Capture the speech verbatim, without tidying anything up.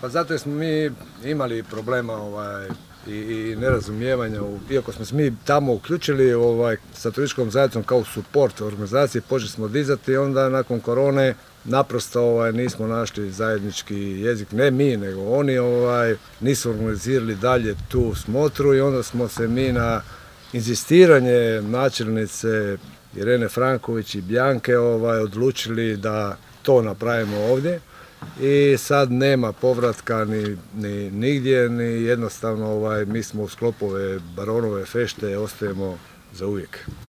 Pa zato jer smo mi imali problema ovaj, i, i nerazumijevanja, iako smo se mi tamo uključili ovaj, sa turističkom zajednicom kao support organizacije, počeli smo dizati, onda nakon korone naprosto ovaj, nismo našli zajednički jezik, ne mi, nego oni ovaj, nisu organizirali dalje tu smotru i onda smo se mi na inzistiranje načelnice Irene Franković i Bjanke ovaj, odlučili da to napravimo ovdje. I sad nema povratka ni, ni nigdje, ni jednostavno ovaj, mi smo u sklopu ove Baronove fešte, ostajemo za uvijek.